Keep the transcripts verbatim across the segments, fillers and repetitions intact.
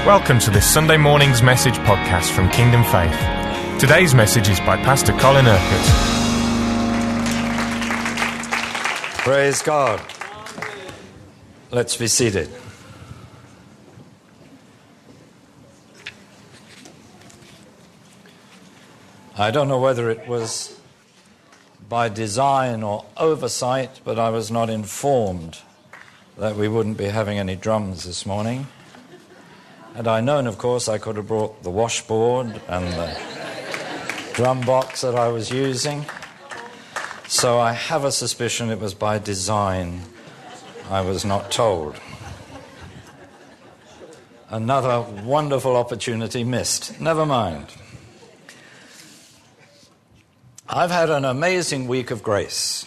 Welcome to this Sunday morning's message podcast from Kingdom Faith. Today's message is by Pastor Colin Urquhart. Praise God. Let's be seated. I don't know whether it was by design or oversight, but I was not informed that we wouldn't be having any drums this morning. Had I known, of course, I could have brought the washboard and the drum box that I was using. So I have a suspicion it was by design. I was not told. Another wonderful opportunity missed. Never mind. I've had an amazing week of grace.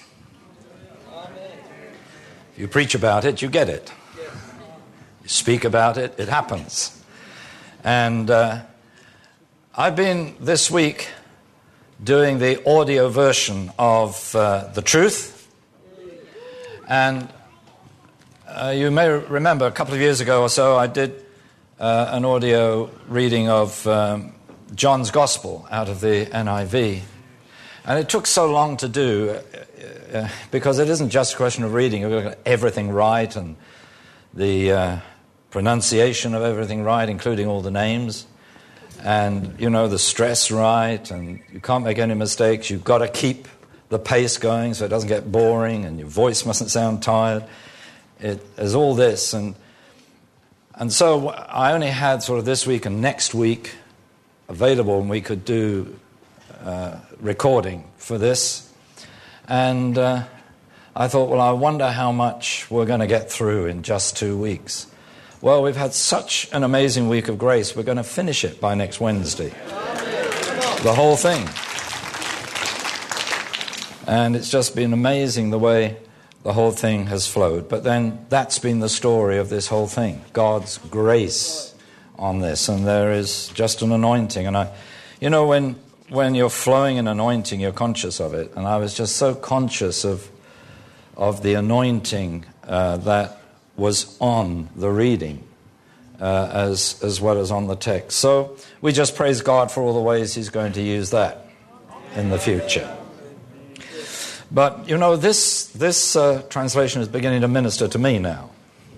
If you preach about it, you get it. You speak about it, it happens. And uh, I've been this week doing the audio version of uh, The Truth. And uh, you may remember a couple of years ago or so, I did uh, an audio reading of um, John's Gospel out of the N I V. And it took so long to do uh, uh, because it isn't just a question of reading. You've got to get everything right and the uh, pronunciation of everything right, including all the names. And, you know, the stress right, and you can't make any mistakes. You've got to keep the pace going so it doesn't get boring and your voice mustn't sound tired. It, there's all this. And, and so I only had sort of this week and next week available, and we could do uh, recording for this. And uh, I thought, well, I wonder how much we're going to get through in just two weeks. Well, we've had such an amazing week of grace, we're going to finish it by next Wednesday. The whole thing. And it's just been amazing the way the whole thing has flowed. But then that's been the story of this whole thing, God's grace on this. And there is just an anointing. And I, you know, when when you're flowing in anointing, you're conscious of it. And I was just so conscious of, of the anointing uh, that was on the reading uh, as as well as on the text. So we just praise God for all the ways He's going to use that in the future. But, you know, this, this uh, translation is beginning to minister to me now.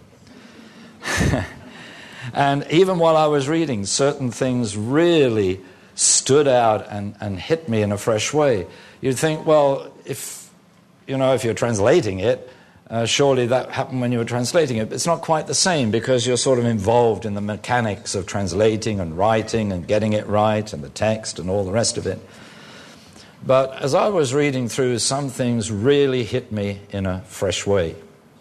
And even while I was reading, certain things really stood out and, and hit me in a fresh way. You'd think, well, if, you know, if you're translating it, Uh, surely that happened when you were translating it. But it's not quite the same because you're sort of involved in the mechanics of translating and writing and getting it right and the text and all the rest of it. But as I was reading through, some things really hit me in a fresh way.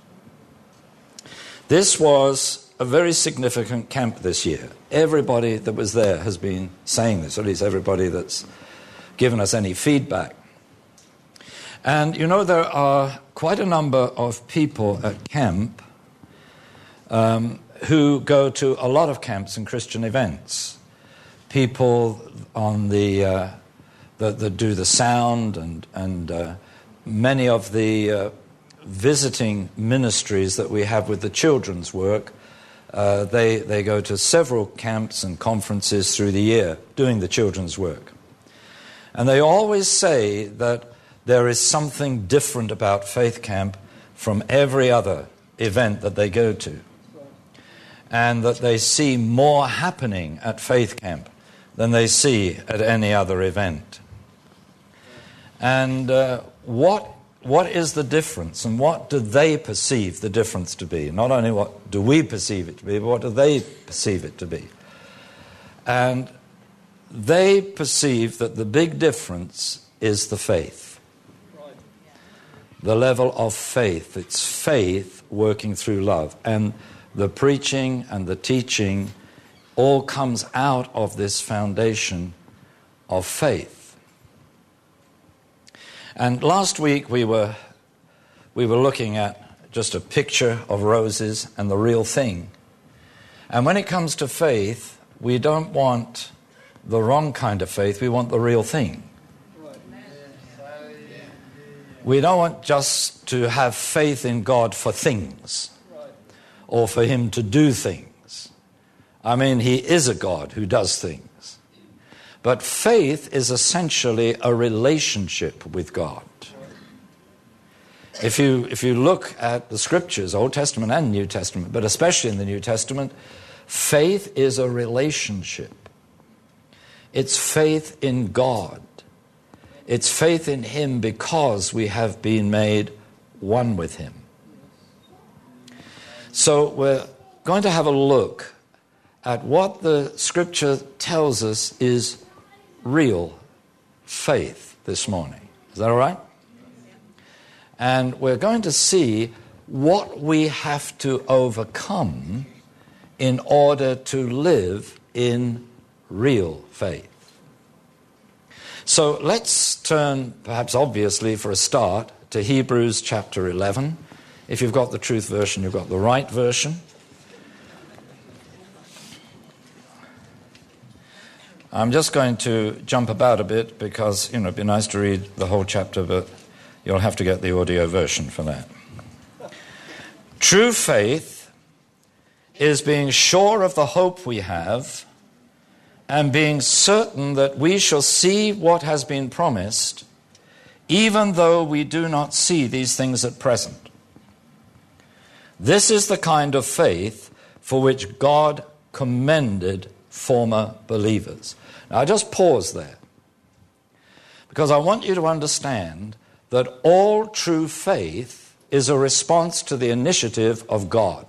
This was a very significant camp this year. Everybody that was there has been saying this, or at least everybody that's given us any feedback. And, you know, there are quite a number of people at camp um, who go to a lot of camps and Christian events. People on the uh, that, that do the sound and, and uh, many of the uh, visiting ministries that we have with the children's work, uh, they, they go to several camps and conferences through the year doing the children's work. And they always say that there is something different about Faith Camp from every other event that they go to. And that they see more happening at Faith Camp than they see at any other event. And uh, what what is the difference? And what do they perceive the difference to be? Not only what do we perceive it to be, but what do they perceive it to be? And they perceive that the big difference is the faith. The level of faith. It's faith working through love. And the preaching and the teaching all comes out of this foundation of faith. And last week we were we were looking at just a picture of roses and the real thing. And when it comes to faith, we don't want the wrong kind of faith, we want the real thing. We don't want just to have faith in God for things or for Him to do things. I mean, he is a God who does things. But faith is essentially a relationship with God. If you, if you look at the Scriptures, Old Testament and New Testament, but especially in the New Testament, faith is a relationship. It's faith in God. It's faith in Him because we have been made one with Him. So we're going to have a look at what the Scripture tells us is real faith this morning. Is that all right? And we're going to see what we have to overcome in order to live in real faith. So let's turn, perhaps obviously for a start, to Hebrews chapter eleven. If you've got the Truth version, you've got the right version. I'm just going to jump about a bit because, you know, it'd be nice to read the whole chapter, but you'll have to get the audio version for that. True faith is being sure of the hope we have and being certain that we shall see what has been promised, even though we do not see these things at present. This is the kind of faith for which God commended former believers. Now, I just pause there because I want you to understand that all true faith is a response to the initiative of God.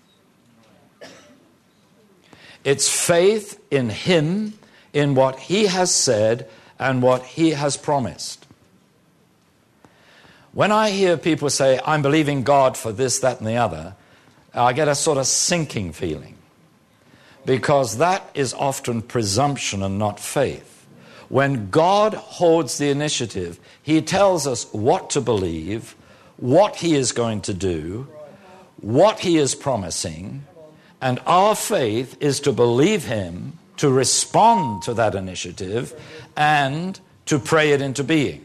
It's faith in Him, in what He has said and what He has promised. When I hear people say, I'm believing God for this, that, and the other, I get a sort of sinking feeling, because that is often presumption and not faith. When God holds the initiative, He tells us what to believe, what He is going to do, what He is promising, and our faith is to believe Him, to respond to that initiative, and to pray it into being.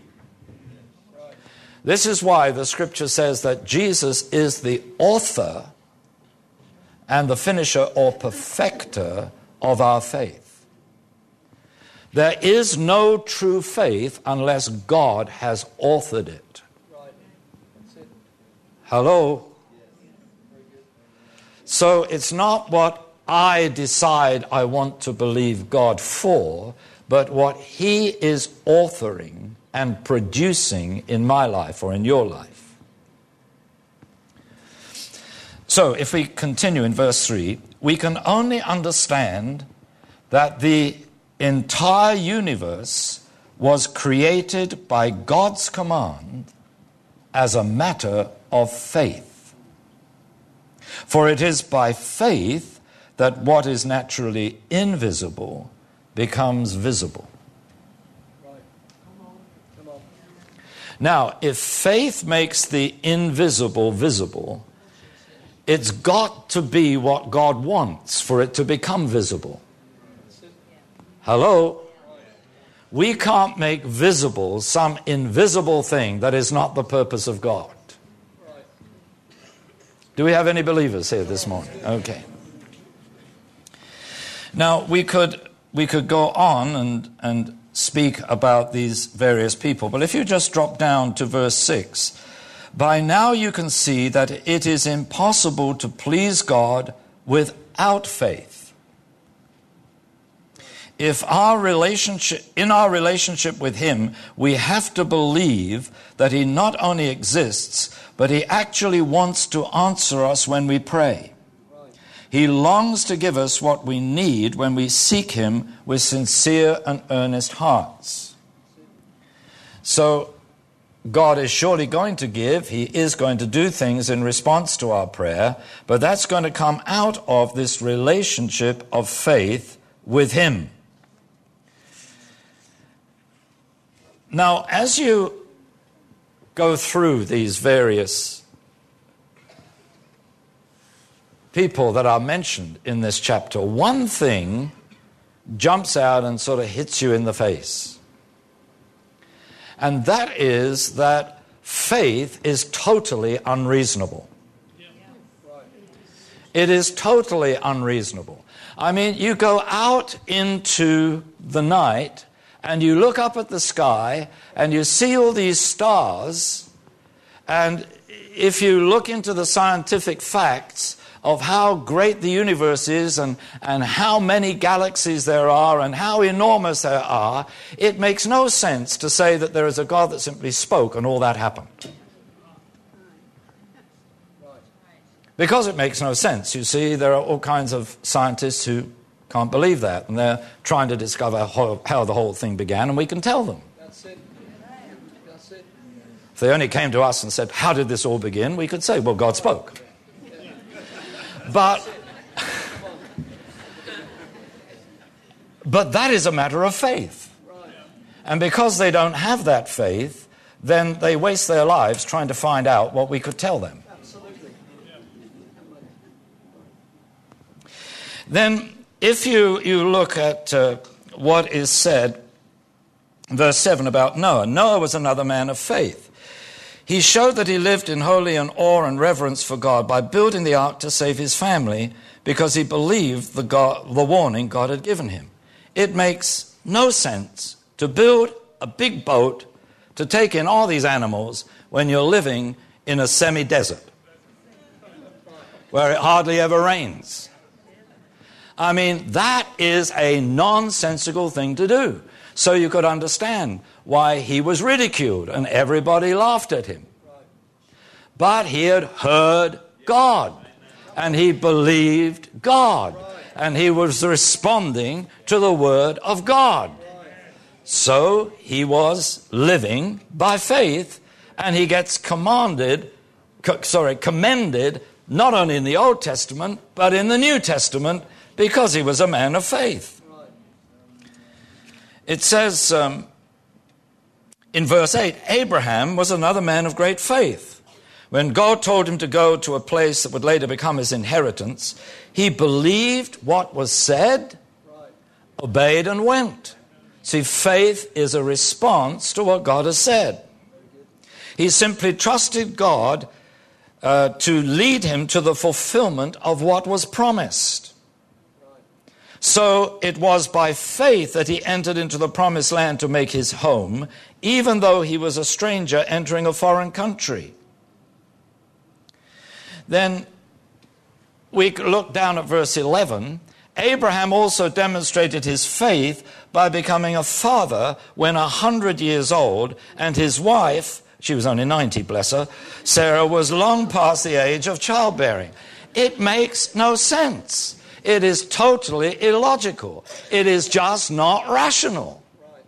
This is why the Scripture says that Jesus is the author and the finisher or perfecter of our faith. There is no true faith unless God has authored it. Hello? So it's not what I decide I want to believe God for, but what He is authoring and producing in my life or in your life. So if we continue in verse three, we can only understand that the entire universe was created by God's command as a matter of faith. For it is by faith that what is naturally invisible becomes visible. Now, if faith makes the invisible visible, it's got to be what God wants for it to become visible. Hello? We can't make visible some invisible thing that is not the purpose of God. Do we have any believers here this morning? Okay. Now, we could we could go on and and speak about these various people. But if you just drop down to verse six, by now you can see that it is impossible to please God without faith. If our relationship, in our relationship with Him, we have to believe that He not only exists, but He actually wants to answer us when we pray. He longs to give us what we need when we seek Him with sincere and earnest hearts. So God is surely going to give. He is going to do things in response to our prayer, but that's going to come out of this relationship of faith with Him. Now, as you go through these various people that are mentioned in this chapter, one thing jumps out and sort of hits you in the face. And that is that faith is totally unreasonable. It is totally unreasonable. I mean, you go out into the night and you look up at the sky and you see all these stars, and if you look into the scientific facts of how great the universe is and, and how many galaxies there are and how enormous there are, it makes no sense to say that there is a God that simply spoke and all that happened. Because it makes no sense. You see, there are all kinds of scientists who can't believe that, and they're trying to discover how, how the whole thing began, and we can tell them. That's it. That's it. If they only came to us and said, how did this all begin? We could say, well, God spoke. But, but that is a matter of faith. And because they don't have that faith, then they waste their lives trying to find out what we could tell them. Absolutely. Then, if you, you look at uh, what is said, verse seven about Noah. Noah was another man of faith. He showed that he lived in holy and awe and reverence for God by building the ark to save his family, because he believed the, God, the warning God had given him. It makes no sense to build a big boat to take in all these animals when you're living in a semi-desert where it hardly ever rains. I mean, that is a nonsensical thing to do. So you could understand why he was ridiculed and everybody laughed at him. But he had heard God and he believed God and he was responding to the word of God. So he was living by faith, and he gets commanded, co- sorry, commended not only in the Old Testament but in the New Testament, because he was a man of faith. It says um, in verse eight, Abraham was another man of great faith. When God told him to go to a place that would later become his inheritance, he believed what was said, obeyed and went. See, faith is a response to what God has said. He simply trusted God uh, to lead him to the fulfillment of what was promised. So it was by faith that he entered into the promised land to make his home, even though he was a stranger entering a foreign country. Then we look down at verse eleven. Abraham also demonstrated his faith by becoming a father when a hundred years old, and his wife, she was only ninety, bless her, Sarah, was long past the age of childbearing. It makes no sense. It is totally illogical. It is just not rational.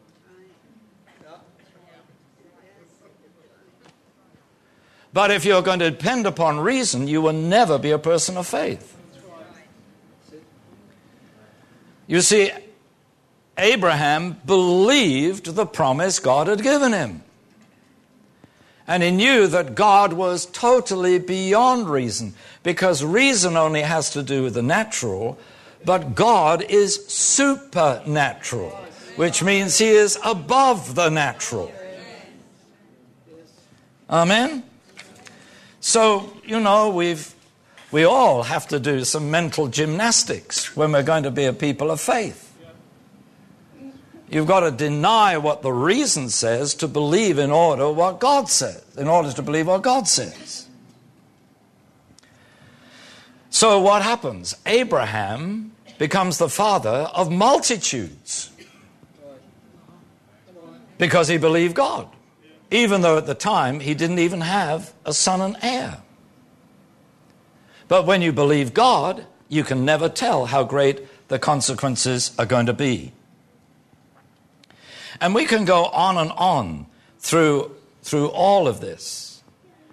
But if you're going to depend upon reason, you will never be a person of faith. You see, Abraham believed the promise God had given him. And he knew that God was totally beyond reason, because reason only has to do with the natural, but God is supernatural, which means he is above the natural. Amen? So, you know, we've we all have to do some mental gymnastics when we're going to be a people of faith. You've got to deny what the reason says to believe in order what God says, in order to believe what God says. So what happens? Abraham becomes the father of multitudes because he believed God, even though at the time he didn't even have a son and heir. But when you believe God, you can never tell how great the consequences are going to be. And we can go on and on through, through all of this.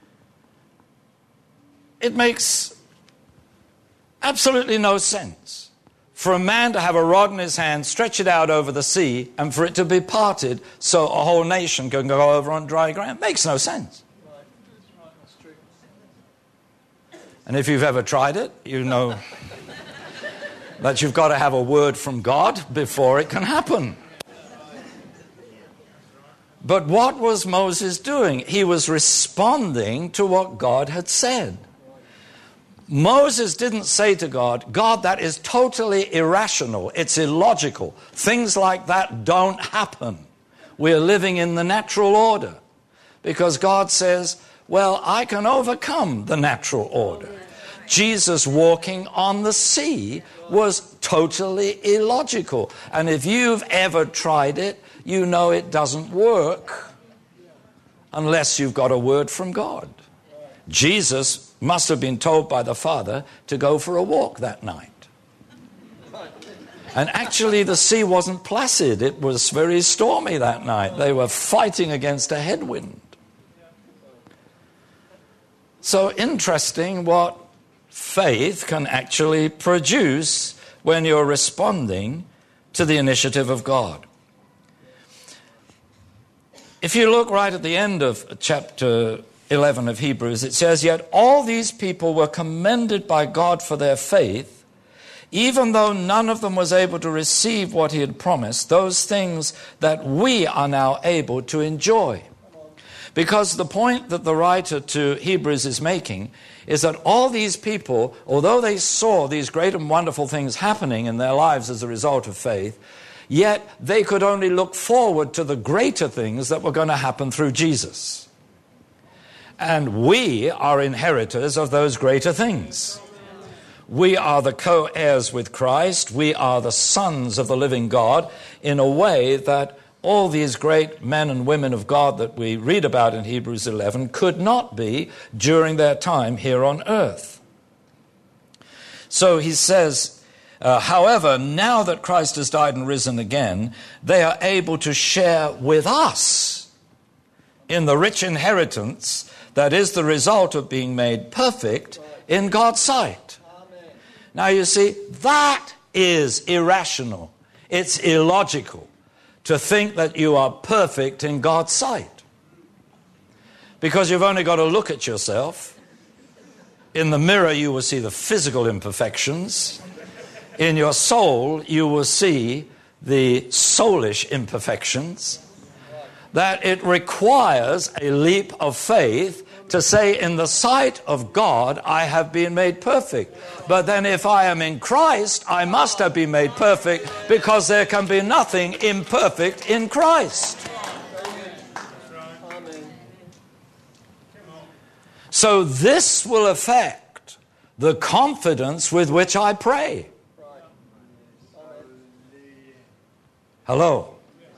It makes absolutely no sense for a man to have a rod in his hand, stretch it out over the sea, and for it to be parted so a whole nation can go over on dry ground. It makes no sense. And if you've ever tried it, you know that you've got to have a word from God before it can happen. But what was Moses doing? He was responding to what God had said. Moses didn't say to God, God, that is totally irrational. It's illogical. Things like that don't happen. We're living in the natural order. Because God says, well, I can overcome the natural order. Jesus walking on the sea was totally illogical. And if you've ever tried it, you know it doesn't work unless you've got a word from God. Jesus must have been told by the Father to go for a walk that night. And actually the sea wasn't placid. It was very stormy that night. They were fighting against a headwind. So interesting what faith can actually produce when you're responding to the initiative of God. If you look right at the end of chapter eleven of Hebrews, it says, yet all these people were commended by God for their faith, even though none of them was able to receive what he had promised, those things that we are now able to enjoy. Because the point that the writer to Hebrews is making is that all these people, although they saw these great and wonderful things happening in their lives as a result of faith, yet they could only look forward to the greater things that were going to happen through Jesus. And we are inheritors of those greater things. We are the co-heirs with Christ. We are the sons of the living God in a way that all these great men and women of God that we read about in Hebrews eleven could not be during their time here on earth. So he says, uh, however, now that Christ has died and risen again, they are able to share with us in the rich inheritance that is the result of being made perfect in God's sight. Amen. Now you see, that is irrational. It's illogical to think that you are perfect in God's sight. Because you've only got to look at yourself. In the mirror you will see the physical imperfections. In your soul you will see the soulish imperfections. That it requires a leap of faith to say, in the sight of God, I have been made perfect. But then if I am in Christ, I must have been made perfect, because there can be nothing imperfect in Christ. So this will affect the confidence with which I pray. Hello.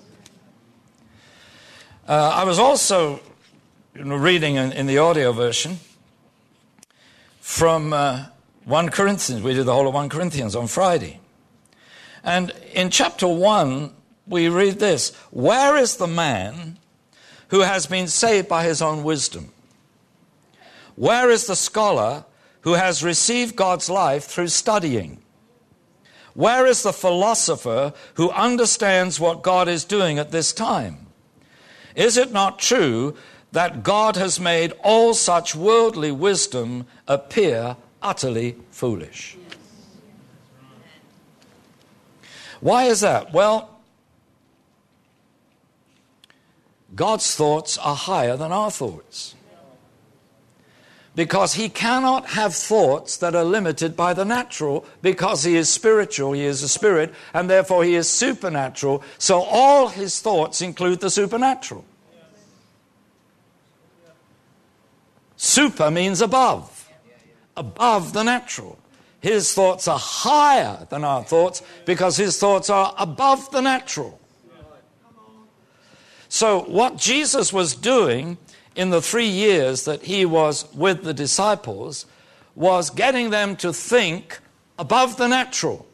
Uh, I was also you know, reading in, in the audio version from uh, First Corinthians. We did the whole of First Corinthians on Friday. And in chapter one, we read this. Where is the man who has been saved by his own wisdom? Where is the scholar who has received God's life through studying? Where is the philosopher who understands what God is doing at this time? Is it not true that God has made all such worldly wisdom appear utterly foolish? Why is that? Well, God's thoughts are higher than our thoughts. Because he cannot have thoughts that are limited by the natural, because he is spiritual, he is a spirit, and therefore he is supernatural. So all his thoughts include the supernatural. Super means above, above the natural. His thoughts are higher than our thoughts because his thoughts are above the natural. So what Jesus was doing in the three years that he was with the disciples was getting them to think above the natural.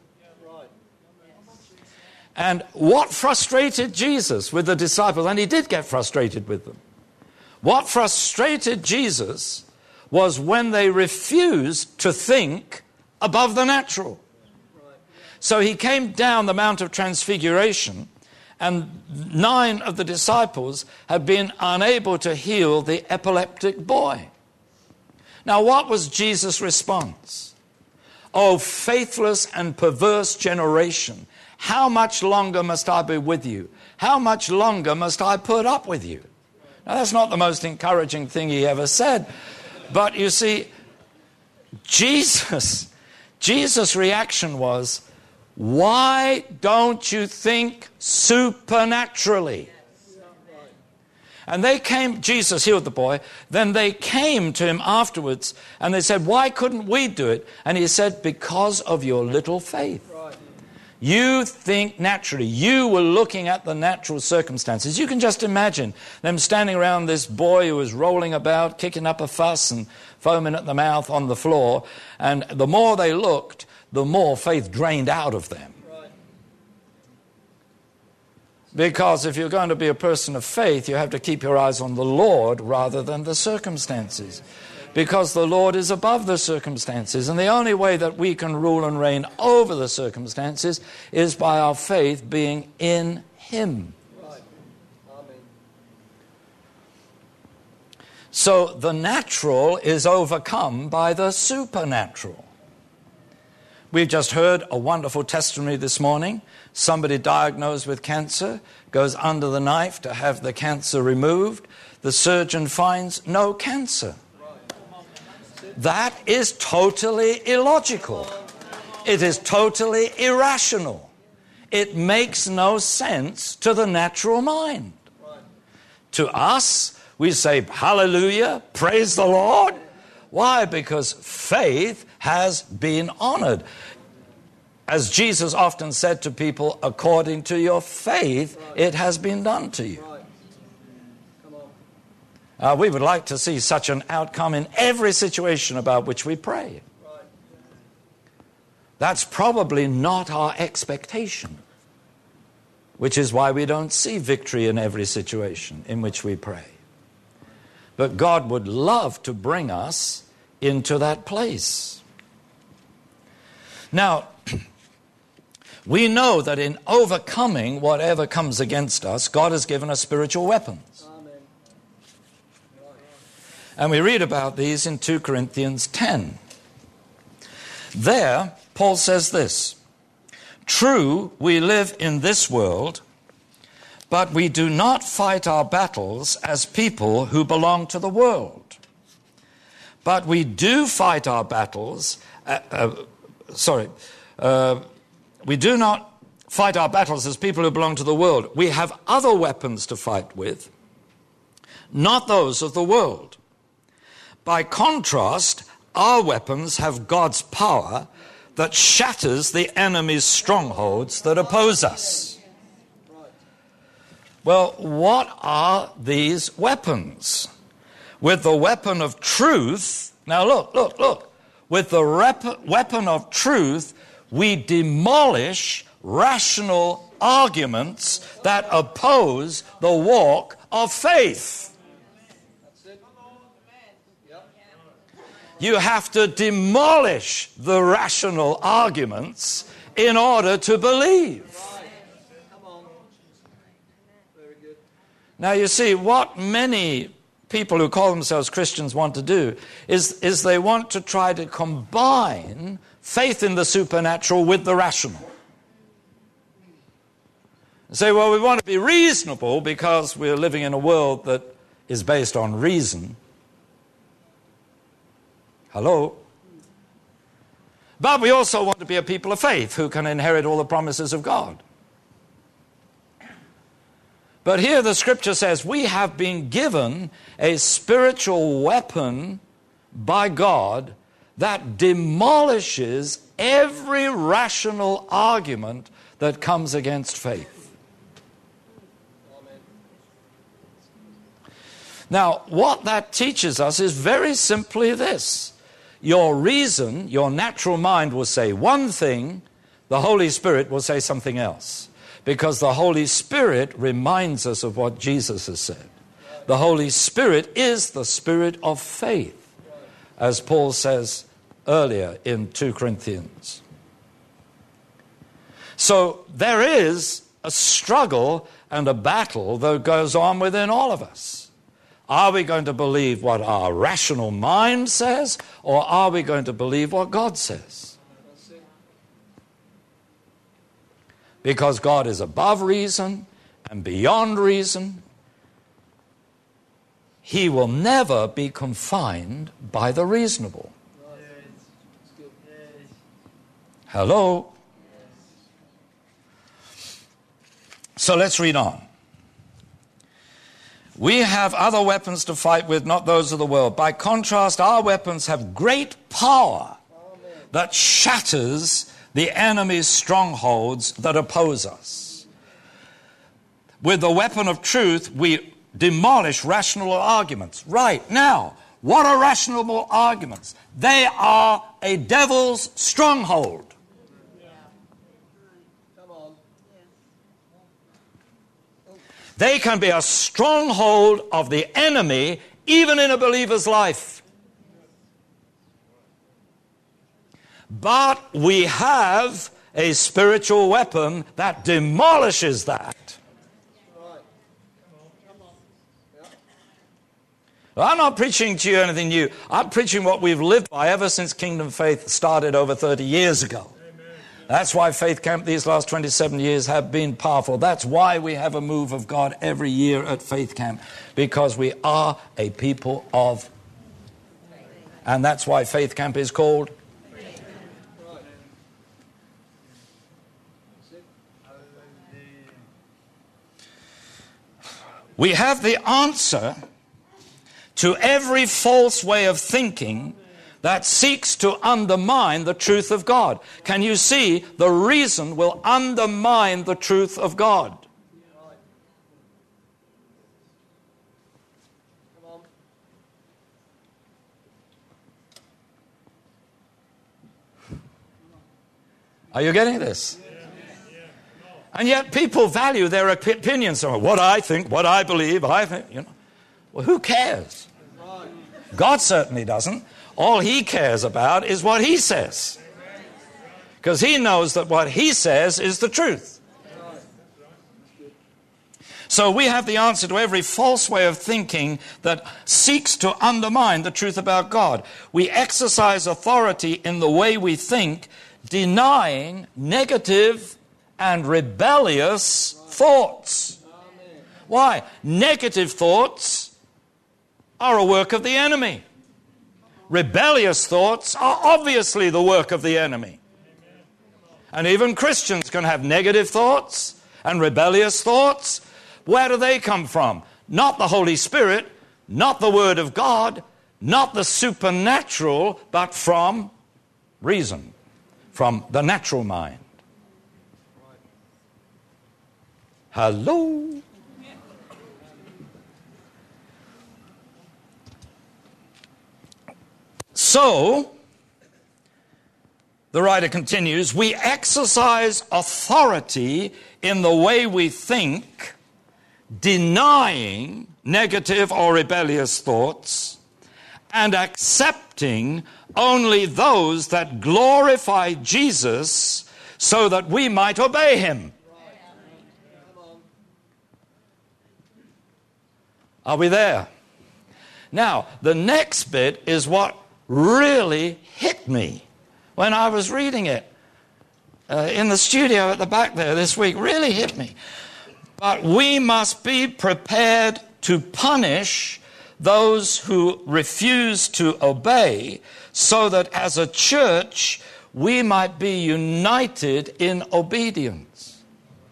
And what frustrated Jesus with the disciples, and he did get frustrated with them, what frustrated Jesus was when they refused to think above the natural. So he came down the Mount of Transfiguration, and nine of the disciples had been unable to heal the epileptic boy. Now, what was Jesus' response? Oh, faithless and perverse generation, how much longer must I be with you? How much longer must I put up with you? Now, that's not the most encouraging thing he ever said. But you see, Jesus, Jesus' reaction was, why don't you think supernaturally? And they came, Jesus healed the boy, then they came to him afterwards and they said, why couldn't we do it? And he said, because of your little faith. You think naturally. You were looking at the natural circumstances. You can just imagine them standing around this boy who was rolling about, kicking up a fuss and foaming at the mouth on the floor. And the more they looked, the more faith drained out of them. Because if you're going to be a person of faith, you have to keep your eyes on the Lord rather than the circumstances. Because the Lord is above the circumstances. And the only way that we can rule and reign over the circumstances is by our faith being in Him. Right. Amen. So the natural is overcome by the supernatural. We've just heard a wonderful testimony this morning. Somebody diagnosed with cancer goes under the knife to have the cancer removed. The surgeon finds no cancer. That is totally illogical. It is totally irrational. It makes no sense to the natural mind. To us, we say, hallelujah, praise the Lord. Why? Because faith has been honored. As Jesus often said to people, according to your faith, it has been done to you. Uh, we would like to see such an outcome in every situation about which we pray. That's probably not our expectation, which is why we don't see victory in every situation in which we pray. But God would love to bring us into that place. Now, we know that in overcoming whatever comes against us, God has given us spiritual weapons. And we read about these in two Corinthians ten. There, Paul says this, true, we live in this world, but we do not fight our battles as people who belong to the world. But we do fight our battles, uh, uh, sorry, uh, we do not fight our battles as people who belong to the world. We have other weapons to fight with, not those of the world. By contrast, our weapons have God's power that shatters the enemy's strongholds that oppose us. Well, what are these weapons? With the weapon of truth, now look, look, look. With the rep- weapon of truth, we demolish rational arguments that oppose the walk of faith. You have to demolish the rational arguments in order to believe. Now you see, what many people who call themselves Christians want to do is, is they want to try to combine faith in the supernatural with the rational. They say, well, we want to be reasonable because we're living in a world that is based on reason. Hello? But we also want to be a people of faith who can inherit all the promises of God. But here the scripture says we have been given a spiritual weapon by God that demolishes every rational argument that comes against faith. Now, what that teaches us is very simply this. Your reason, your natural mind will say one thing, the Holy Spirit will say something else. Because the Holy Spirit reminds us of what Jesus has said. The Holy Spirit is the spirit of faith, as Paul says earlier in two Corinthians. So there is a struggle and a battle that goes on within all of us. Are we going to believe what our rational mind says, or are we going to believe what God says? Because God is above reason and beyond reason, He will never be confined by the reasonable. Hello? So let's read on. We have other weapons to fight with, not those of the world. By contrast, our weapons have great power that shatters the enemy's strongholds that oppose us. With the weapon of truth, we demolish rational arguments. Right now, what are rational arguments? They are a devil's stronghold. They can be a stronghold of the enemy, even in a believer's life. But we have a spiritual weapon that demolishes that. Well, I'm not preaching to you anything new. I'm preaching what we've lived by ever since Kingdom Faith started over thirty years ago. That's why Faith Camp these last twenty-seven years have been powerful. That's why we have a move of God every year at Faith Camp, because we are a people of, and that's why Faith Camp is called. We have the answer to every false way of thinking that seeks to undermine the truth of God. Can you see? The reason will undermine the truth of God. Are you getting this? And yet people value their opinions. So what I think, what I believe, I think, you know. Well, who cares? God certainly doesn't. All he cares about is what he says. Because he knows that what he says is the truth. So we have the answer to every false way of thinking that seeks to undermine the truth about God. We exercise authority in the way we think, denying negative and rebellious thoughts. Why? Negative thoughts are a work of the enemy. Rebellious thoughts are obviously the work of the enemy. And even Christians can have negative thoughts and rebellious thoughts. Where do they come from? Not the Holy Spirit, not the Word of God, not the supernatural, but from reason, from the natural mind. Hello? So, the writer continues, we exercise authority in the way we think, denying negative or rebellious thoughts, and accepting only those that glorify Jesus so that we might obey him. Are we there? Now, the next bit is what really hit me when I was reading it uh, in the studio at the back there this week. Really hit me. But we must be prepared to punish those who refuse to obey, so that as a church we might be united in obedience.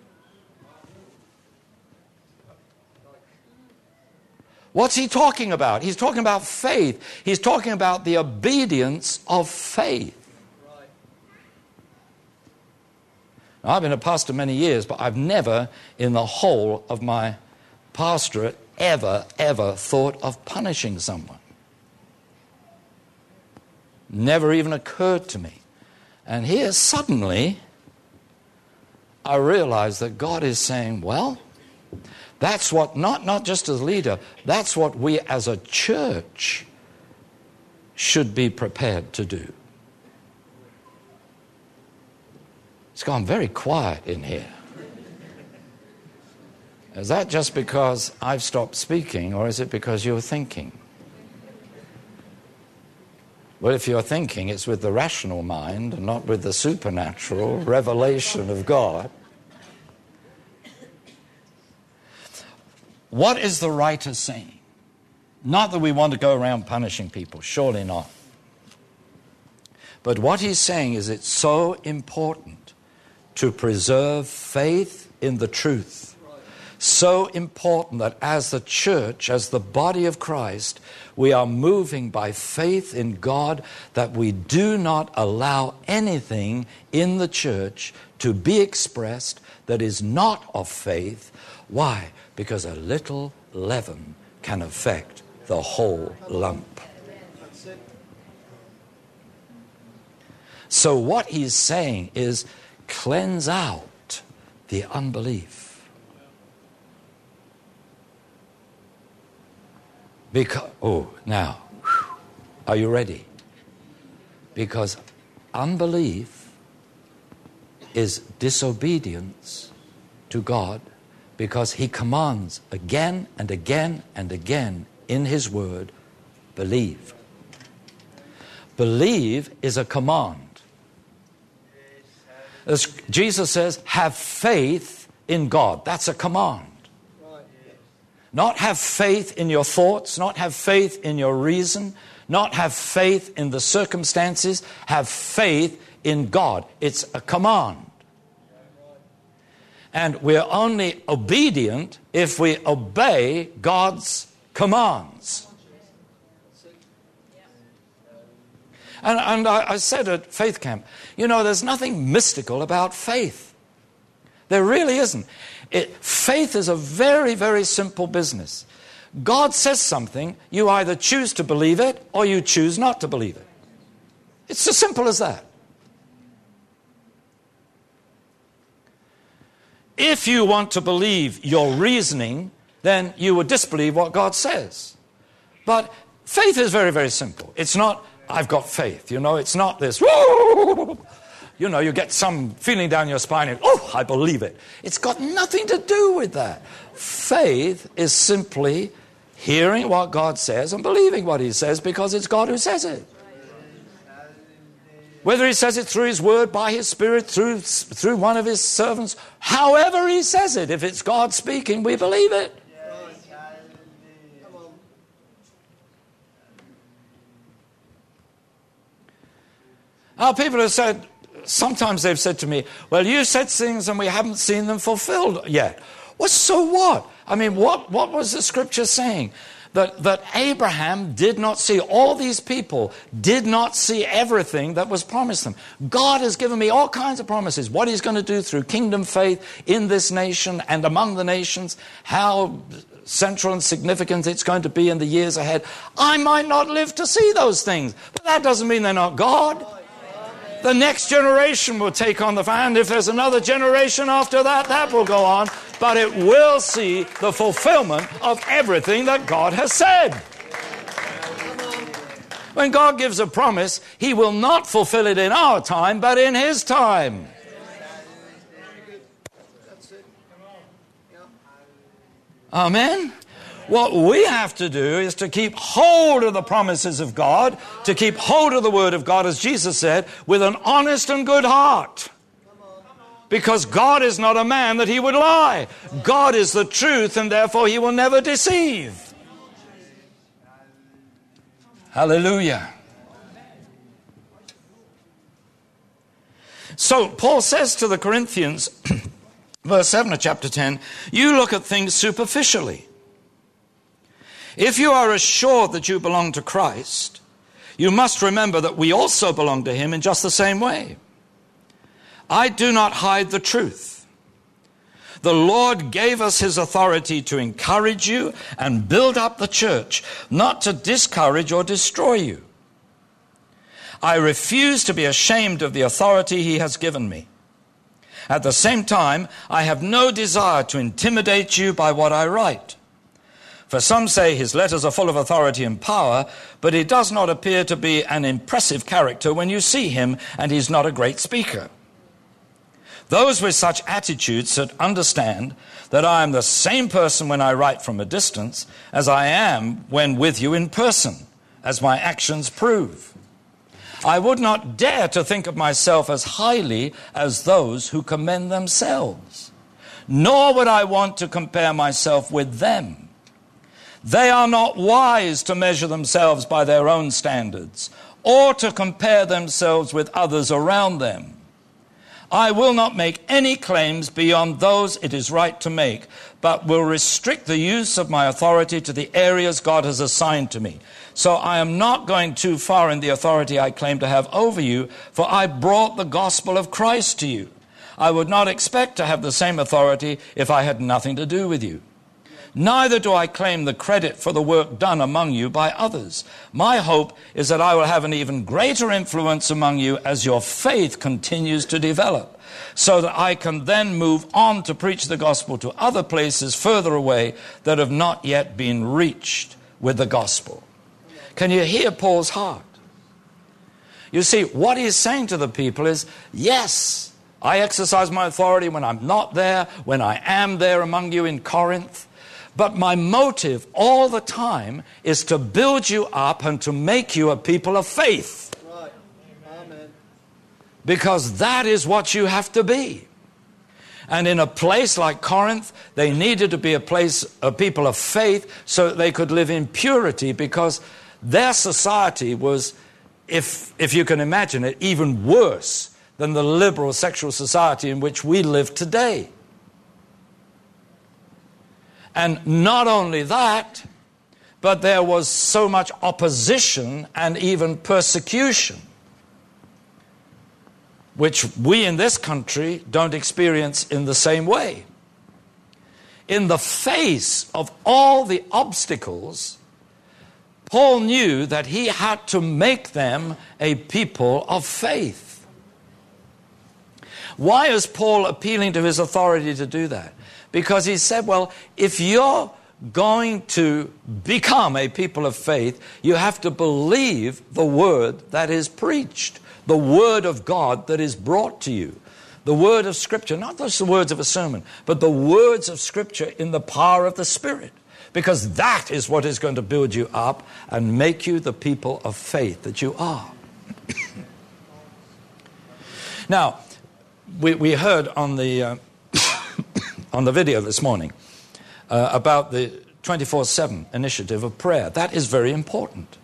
What's he talking about? He's talking about faith. He's talking about the obedience of faith. Now, I've been a pastor many years, but I've never in the whole of my pastorate ever, ever thought of punishing someone. Never even occurred to me. And here suddenly I realize that God is saying, well, that's what, not, not just as leader, that's what we as a church should be prepared to do. It's gone very quiet in here. Is that just because I've stopped speaking, or is it because you're thinking? Well, if you're thinking, it's with the rational mind and not with the supernatural revelation of God. What is the writer saying? Not that we want to go around punishing people, surely not. But what he's saying is it's so important to preserve faith in the truth. So important that as the church, as the body of Christ, we are moving by faith in God, that we do not allow anything in the church to be expressed that is not of faith. Why? Because a little leaven can affect the whole lump. So what he's saying is, cleanse out the unbelief. Because, oh, now, are you ready? Because unbelief is disobedience to God, because he commands again and again and again in his word, believe. Believe is a command. As Jesus says, have faith in God. That's a command. Not have faith in your thoughts, not have faith in your reason, not have faith in the circumstances, have faith in God. It's a command. And we're only obedient if we obey God's commands. And, and I, I said at Faith Camp, you know, there's nothing mystical about faith. There really isn't. It, faith is a very, very simple business. God says something, you either choose to believe it or you choose not to believe it. It's as simple as that. If you want to believe your reasoning, then you would disbelieve what God says. But faith is very, very simple. It's not, I've got faith, you know, it's not this, you know, you get some feeling down your spine and, oh, I believe it. It's got nothing to do with that. Faith is simply hearing what God says and believing what he says, because it's God who says it. Whether he says it through his word, by his spirit, through, through one of his servants, however he says it, if it's God speaking, we believe it. Now, people have said, sometimes they've said to me, well, you said things and we haven't seen them fulfilled yet. Well, so what? I mean, what, what was the scripture saying? That, that Abraham did not see, all these people did not see everything that was promised them. God has given me all kinds of promises. What he's going to do through kingdom faith in this nation and among the nations, how central and significant it's going to be in the years ahead. I might not live to see those things, but that doesn't mean they're not God. The next generation will take on the and if there's another generation after that, that will go on. But it will see the fulfillment of everything that God has said. When God gives a promise, he will not fulfill it in our time, but in his time. Amen? What we have to do is to keep hold of the promises of God, to keep hold of the word of God, as Jesus said, with an honest and good heart. Because God is not a man that he would lie. God is the truth, and therefore he will never deceive. Hallelujah. So Paul says to the Corinthians, verse seven of chapter ten, you look at things superficially. If you are assured that you belong to Christ, you must remember that we also belong to him in just the same way. I do not hide the truth. The Lord gave us his authority to encourage you and build up the church, not to discourage or destroy you. I refuse to be ashamed of the authority he has given me. At the same time, I have no desire to intimidate you by what I write. For some say his letters are full of authority and power, but he does not appear to be an impressive character when you see him, and he's not a great speaker. Those with such attitudes should understand that I am the same person when I write from a distance as I am when with you in person, as my actions prove. I would not dare to think of myself as highly as those who commend themselves, nor would I want to compare myself with them. They are not wise to measure themselves by their own standards. or to compare themselves with others around them. I will not make any claims beyond those it is right to make, but will restrict the use of my authority to the areas God has assigned to me. So I am not going too far in the authority I claim to have over you, for I brought the gospel of Christ to you. I would not expect to have the same authority if I had nothing to do with you. Neither do I claim the credit for the work done among you by others. My hope is that I will have an even greater influence among you as your faith continues to develop, so that I can then move on to preach the gospel to other places further away that have not yet been reached with the gospel. Can you hear Paul's heart? You see, what he's saying to the people is, yes, I exercise my authority when I'm not there, when I am there among you in Corinth. But my motive all the time is to build you up and to make you a people of faith. Right. Amen. Because that is what you have to be. And in a place like Corinth, they needed to be a place, a people of faith, so that they could live in purity, because their society was, if, if you can imagine it, even worse than the liberal sexual society in which we live today. And not only that, but there was so much opposition and even persecution, which we in this country don't experience in the same way. In the face of all the obstacles, Paul knew that he had to make them a people of faith. Why is Paul appealing to his authority to do that? Because he said, well, if you're going to become a people of faith, you have to believe the word that is preached, the word of God that is brought to you, the word of Scripture, not just the words of a sermon, but the words of Scripture in the power of the Spirit, because that is what is going to build you up and make you the people of faith that you are. Now, we, we heard on the... Uh, on the video this morning uh, about the twenty-four seven initiative of prayer. That is very important.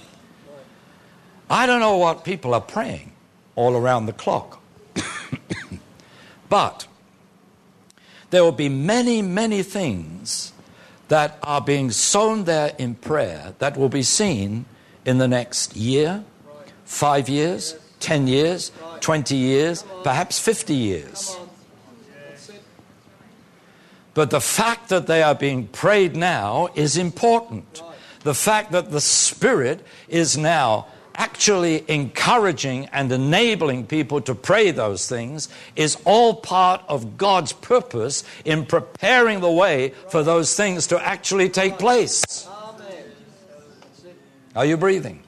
I don't know what people are praying all around the clock. But there will be many, many things that are being sown there in prayer that will be seen in the next year, five years, ten years, twenty years, perhaps fifty years. But the fact that they are being prayed now is important. The fact that the Spirit is now actually encouraging and enabling people to pray those things is all part of God's purpose in preparing the way for those things to actually take place. Are you breathing?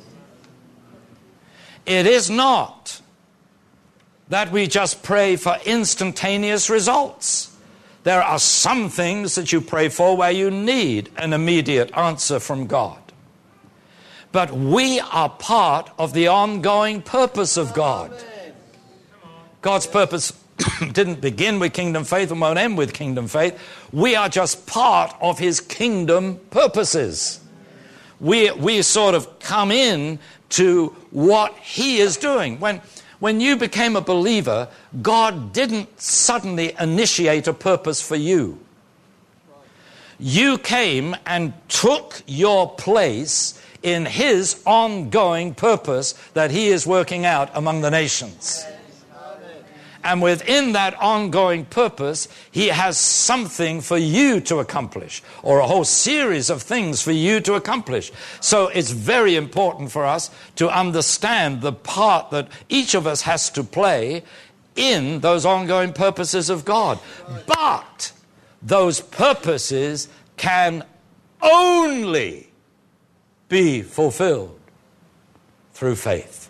It is not that we just pray for instantaneous results. There are some things that you pray for where you need an immediate answer from God. But we are part of the ongoing purpose of God. God's purpose didn't begin with Kingdom Faith and won't end with Kingdom Faith. We are just part of His kingdom purposes. We, we sort of come in to what He is doing. When... When you became a believer, God didn't suddenly initiate a purpose for you. You came and took your place in His ongoing purpose that He is working out among the nations. And within that ongoing purpose, He has something for you to accomplish, or a whole series of things for you to accomplish. So it's very important for us to understand the part that each of us has to play in those ongoing purposes of God. But those purposes can only be fulfilled through faith.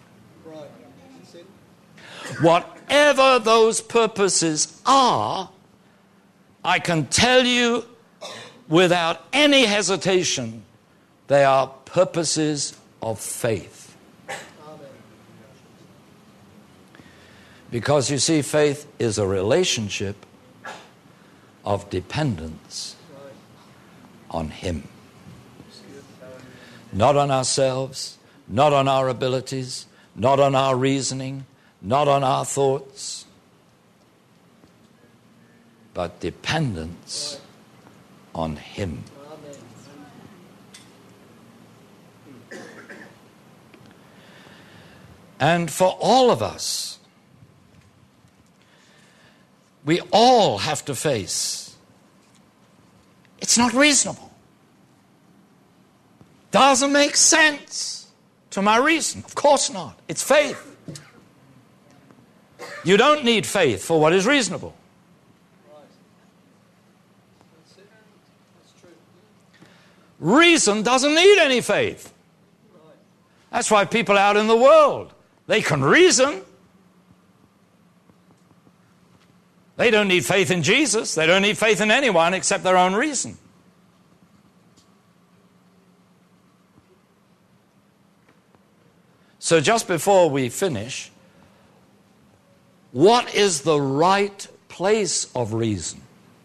What Whatever those purposes are, I can tell you without any hesitation, they are purposes of faith. Because you see, faith is a relationship of dependence on Him. Not on ourselves, not on our abilities, not on our reasoning, not on our thoughts, but dependence on Him. And for all of us, we all have to face, it's not reasonable. Doesn't make sense to my reason. Of course not. It's faith. You don't need faith for what is reasonable. Reason doesn't need any faith. That's why people out in the world, they can reason. They don't need faith in Jesus. They don't need faith in anyone except their own reason. So just before we finish, what is the right place of reason?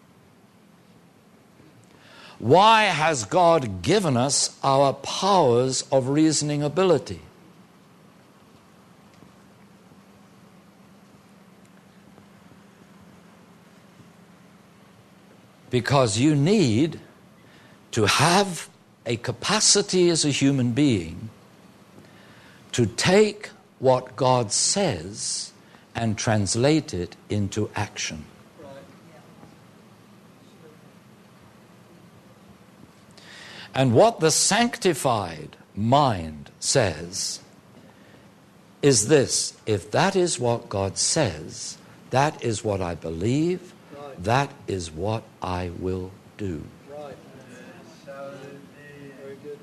Why has God given us our powers of reasoning ability? Because you need to have a capacity as a human being to take what God says and translate it into action. And what the sanctified mind says is this: if that is what God says, that is what I believe, right. That is what I will do. Right. Very good.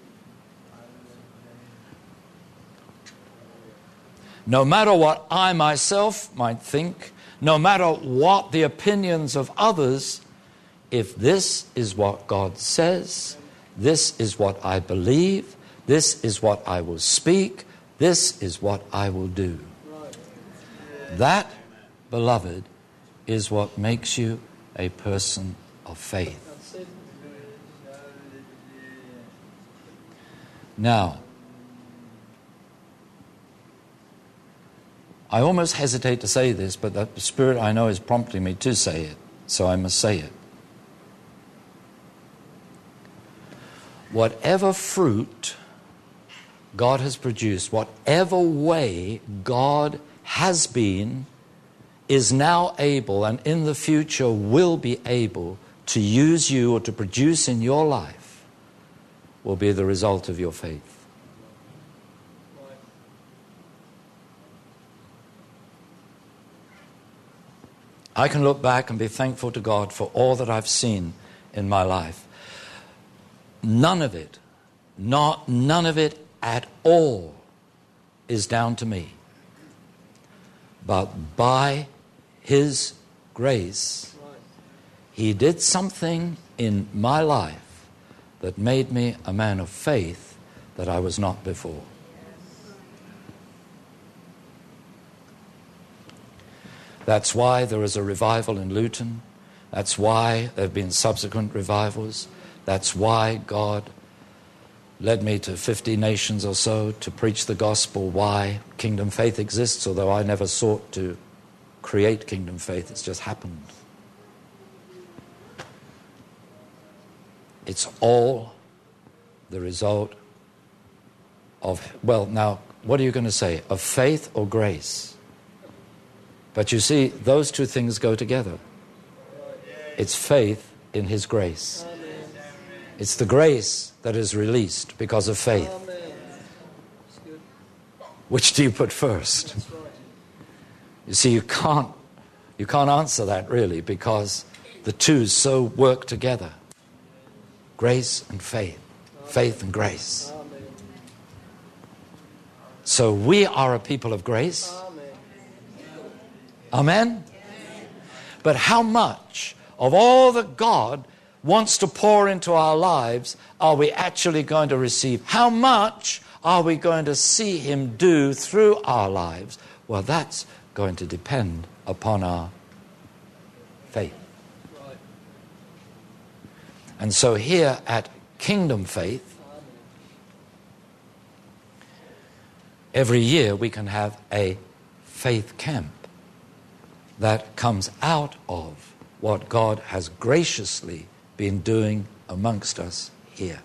No matter what I myself might think, no matter what the opinions of others, if this is what God says, this is what I believe, this is what I will speak, this is what I will do. That, beloved, is what makes you a person of faith. Now, I almost hesitate to say this, but the Spirit I know is prompting me to say it, so I must say it. Whatever fruit God has produced, whatever way God has been, is now able and in the future will be able to use you or to produce in your life, will be the result of your faith. I can look back and be thankful to God for all that I've seen in my life. None of it, not none of it at all is down to me. But by His grace, He did something in my life that made me a man of faith that I was not before. That's why there is a revival in Luton. That's why there have been subsequent revivals. That's why God led me to fifty nations or so to preach the gospel, why Kingdom Faith exists, although I never sought to create Kingdom Faith. It's just happened. It's all the result of, well, now, what are you going to say? Of faith or grace? But you see, those two things go together. It's faith in His grace. It's the grace that is released because of faith. Which do you put first? You see, you can't, you can't answer that really, because the two so work together. Grace and faith. Faith and grace. So we are a people of grace. Amen? But how much of all that God wants to pour into our lives are we actually going to receive? How much are we going to see Him do through our lives? Well, that's going to depend upon our faith. And so here at Kingdom Faith, Every year we can have a faith camp that comes out of what God has graciously been doing amongst us here.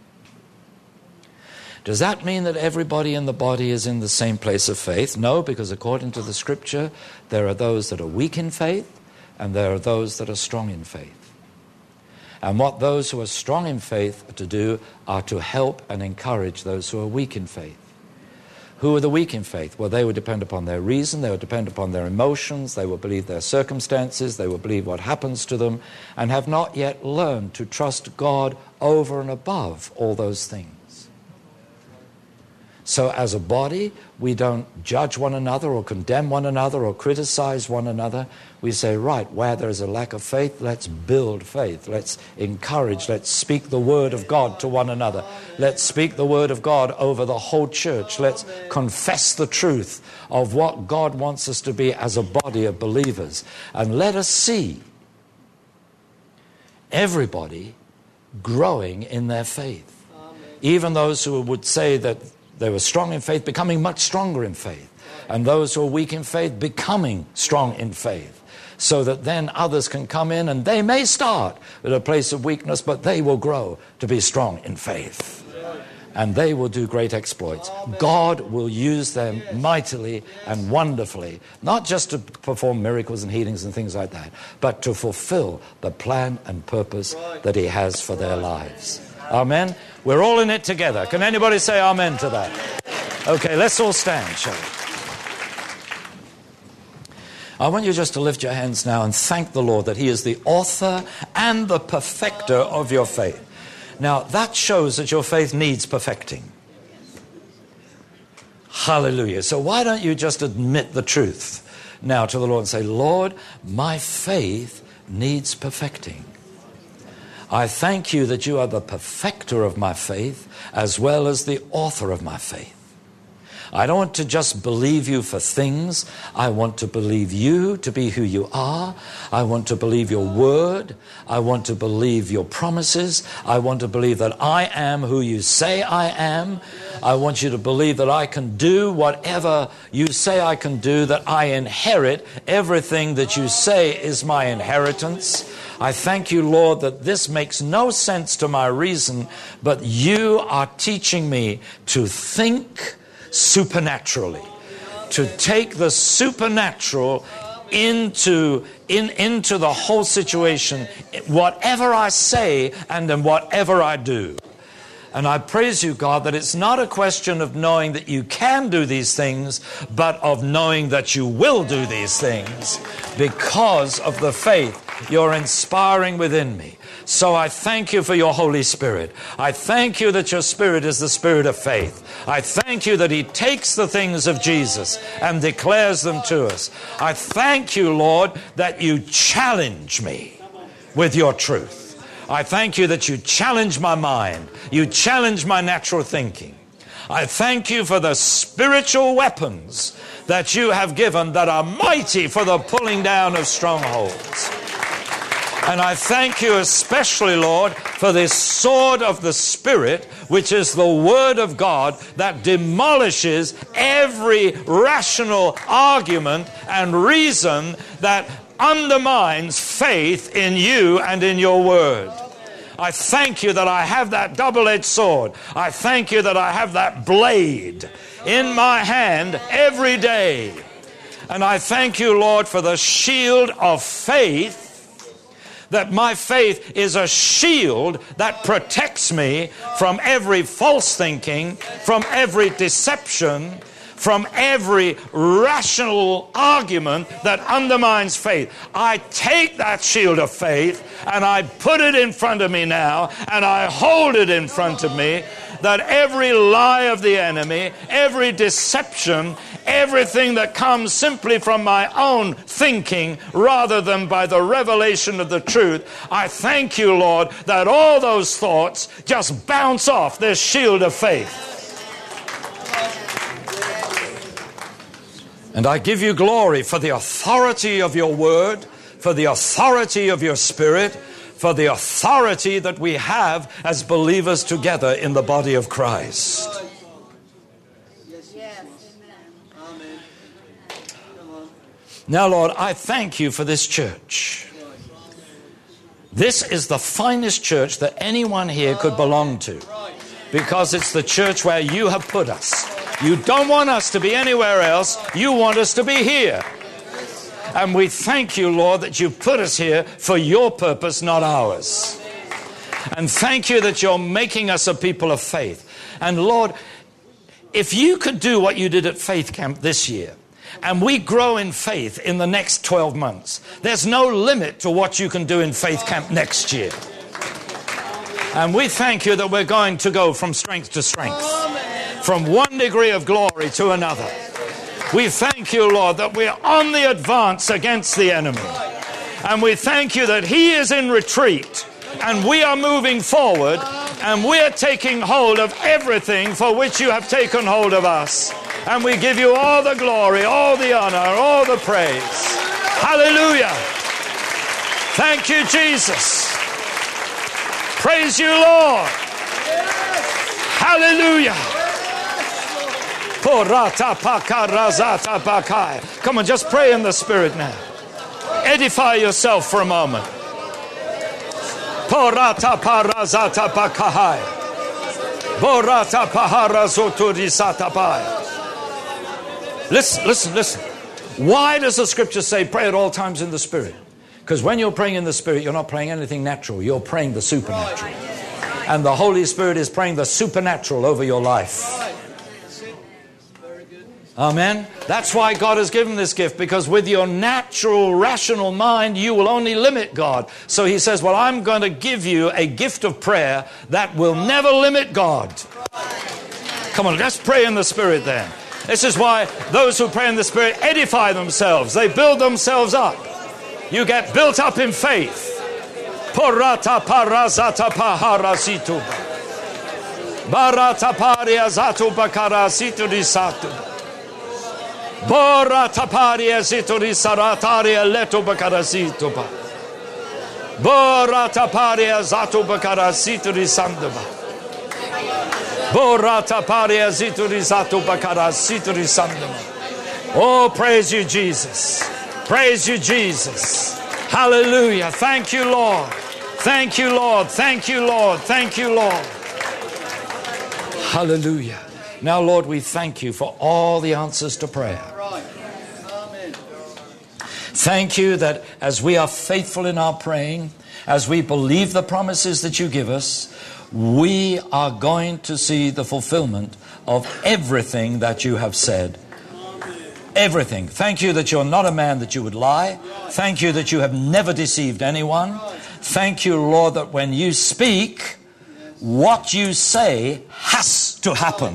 Does that mean that everybody in the body is in the same place of faith? No, because according to the Scripture, there are those that are weak in faith and there are those that are strong in faith. And what those who are strong in faith are to do are to help and encourage those who are weak in faith. Who are the weak in faith? Well, they would depend upon their reason, they would depend upon their emotions, they will believe their circumstances, they will believe what happens to them, and have not yet learned to trust God over and above all those things. So as a body, we don't judge one another or condemn one another or criticize one another. We say, right, where there is a lack of faith, let's build faith. Let's encourage, let's speak the word of God to one another. Let's speak the word of God over the whole church. Let's confess the truth of what God wants us to be as a body of believers. And let us see everybody growing in their faith. Even those who would say that they were strong in faith, becoming much stronger in faith. And those who are weak in faith, becoming strong in faith. So that then others can come in and they may start at a place of weakness, but they will grow to be strong in faith. And they will do great exploits. God will use them mightily and wonderfully, not just to perform miracles and healings and things like that, but to fulfill the plan and purpose that He has for their lives. Amen. We're all in it together. Can anybody say amen to that? Okay, let's all stand, shall we? I want you just to lift your hands now and thank the Lord that He is the author and the perfecter of your faith. Now, that shows that your faith needs perfecting. Hallelujah. So why don't you just admit the truth now to the Lord and say, Lord, my faith needs perfecting. I thank you that you are the perfecter of my faith as well as the author of my faith. I don't want to just believe you for things. I want to believe you to be who you are. I want to believe your word. I want to believe your promises. I want to believe that I am who you say I am. I want you to believe that I can do whatever you say I can do, that I inherit everything that you say is my inheritance. I thank you, Lord, that this makes no sense to my reason, but you are teaching me to think supernaturally, to take the supernatural into, in, into the whole situation, whatever I say and in whatever I do. And I praise you, God, that it's not a question of knowing that you can do these things, but of knowing that you will do these things because of the faith you're inspiring within me. So I thank you for your Holy Spirit. I thank you that your Spirit is the Spirit of faith. I thank you that He takes the things of Jesus and declares them to us. I thank you, Lord, that you challenge me with your truth. I thank you that you challenge my mind. You challenge my natural thinking. I thank you for the spiritual weapons that you have given that are mighty for the pulling down of strongholds. And I thank you especially, Lord, for this sword of the Spirit, which is the Word of God that demolishes every rational argument and reason that undermines faith in you and in your Word. I thank you that I have that double-edged sword. I thank you that I have that blade in my hand every day. And I thank you, Lord, for the shield of faith, that my faith is a shield that protects me from every false thinking, from every deception, from every rational argument that undermines faith. I take that shield of faith and I put it in front of me now, and I hold it in front of me, that every lie of the enemy, every deception, everything that comes simply from my own thinking rather than by the revelation of the truth, I thank you, Lord, that all those thoughts just bounce off this shield of faith. And I give you glory for the authority of your word, for the authority of your Spirit, for the authority that we have as believers together in the body of Christ. Now, Lord, I thank you for this church. This is the finest church that anyone here could belong to, because it's the church where you have put us. You don't want us to be anywhere else. You want us to be here. And we thank you, Lord, that you've put us here for your purpose, not ours. And thank you that you're making us a people of faith. And Lord, if you could do what you did at Faith Camp this year, and we grow in faith in the next twelve months, there's no limit to what you can do in Faith Camp next year. And we thank you that we're going to go from strength to strength, from one degree of glory to another. We thank you, Lord, that we're on the advance against the enemy. And we thank you that he is in retreat and we are moving forward, and we're taking hold of everything for which you have taken hold of us. And we give you all the glory, all the honor, all the praise. Hallelujah. Thank you, Jesus. Praise you, Lord. Hallelujah. Come on, just pray in the Spirit now. Edify yourself for a moment. Porata parazata bakahai. Borata paharazoturisatapai. Listen, listen, listen. Why does the scripture say pray at all times in the Spirit? Because when you're praying in the Spirit, you're not praying anything natural. You're praying the supernatural. And the Holy Spirit is praying the supernatural over your life. Amen. That's why God has given this gift, because with your natural, rational mind, you will only limit God. So he says, well, I'm going to give you a gift of prayer that will never limit God. Come on, let's pray in the Spirit then. This is why those who pray in the Spirit edify themselves. They build themselves up. You get built up in faith. Porata parazata paharasitu. Barata pariazatu bakarasitu disatu. Borata pariazitu disarataria leto bakarasitu ba. Borata pariazatu bakarasitu disanduba. Borata pariazitu disatu bakarasitu disanduma. Oh, praise you, Jesus. Praise you, Jesus. Hallelujah. Thank you, Lord. Thank you, Lord. Thank you, Lord. Thank you, Lord. Hallelujah. Now, Lord, we thank you for all the answers to prayer. Thank you that as we are faithful in our praying, as we believe the promises that you give us, we are going to see the fulfillment of everything that you have said. Everything. Thank you that you're not a man that you would lie. Thank you that you have never deceived anyone. Thank you, Lord, that when you speak, what you say has to happen.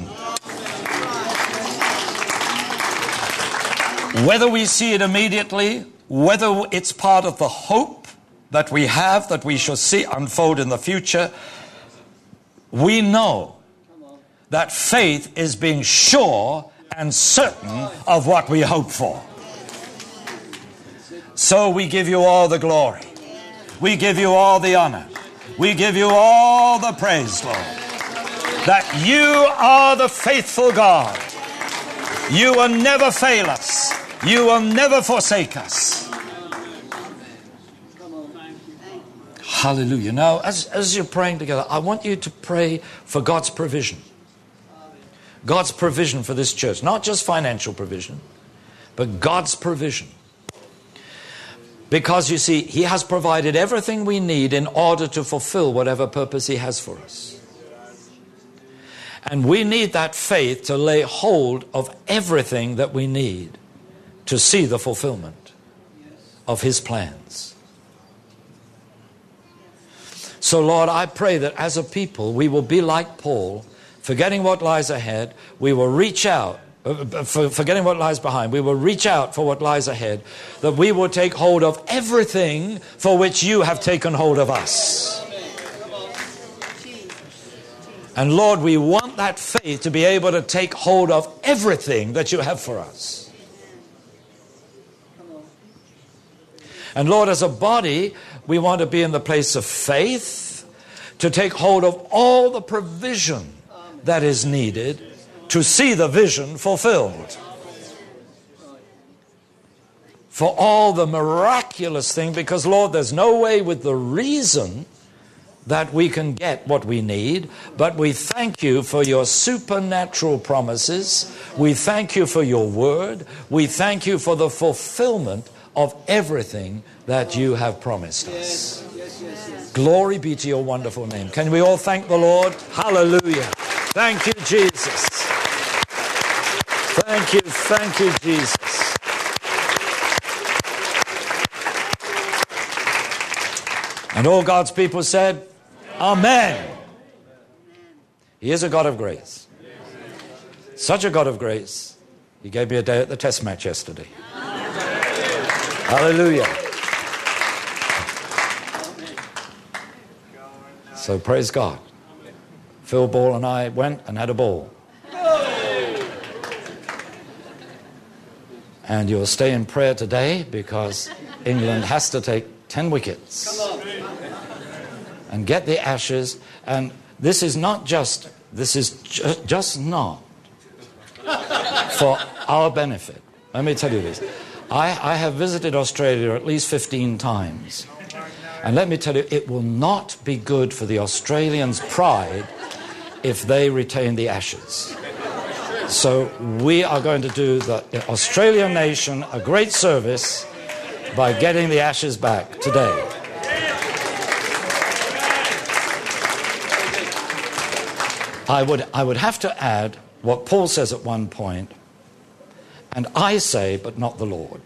Whether we see it immediately, whether it's part of the hope that we have, that we shall see unfold in the future, we know that faith is being sure and certain of what we hope for. So we give you all the glory. We give you all the honor. We give you all the praise, Lord, that you are the faithful God. You will never fail us. You will never forsake us. Hallelujah. Now, as, as you're praying together, I want you to pray for God's provision. God's provision for this church. Not just financial provision, but God's provision. Because, you see, He has provided everything we need in order to fulfill whatever purpose He has for us. And we need that faith to lay hold of everything that we need to see the fulfillment of His plans. So, Lord, I pray that as a people we will be like Paul, forgetting what lies ahead, we will reach out, uh, for, forgetting what lies behind, we will reach out for what lies ahead, that we will take hold of everything for which you have taken hold of us. And Lord, we want that faith to be able to take hold of everything that you have for us. And Lord, as a body, we want to be in the place of faith to take hold of all the provision that is needed to see the vision fulfilled. for all the miraculous thing, because, Lord, there's no way with the reason that we can get what we need, but we thank you for your supernatural promises. We thank you for your word. We thank you for the fulfillment of everything that you have promised us. Yes, yes, yes, yes. Glory be to your wonderful name. Can we all thank the Lord? Hallelujah. Thank you, Jesus. Thank you, thank you, Jesus. And all God's people said, Amen. He is a God of grace. Such a God of grace. He gave me a day at the test match yesterday. Hallelujah. So praise God. Phil Ball and I went and had a ball. And you'll stay in prayer today because England has to take ten wickets and get the Ashes. And this is not just, this is ju- just not for our benefit. Let me tell you this. I, I have visited Australia at least fifteen times. And let me tell you, it will not be good for the Australians' pride if they retain the Ashes. So we are going to do the Australian nation a great service by getting the Ashes back today. I would, I would have to add what Paul says at one point, and I say, but not the Lord.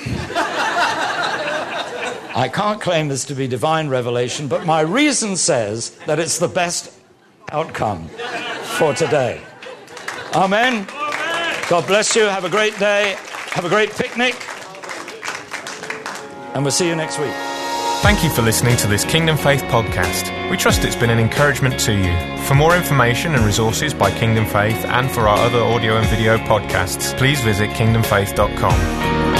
I can't claim this to be divine revelation, but my reason says that it's the best outcome for today. Amen. God bless you. Have a great day. Have a great picnic. And we'll see you next week. Thank you for listening to this Kingdom Faith podcast. We trust it's been an encouragement to you. For more information and resources by Kingdom Faith and for our other audio and video podcasts, please visit kingdom faith dot com.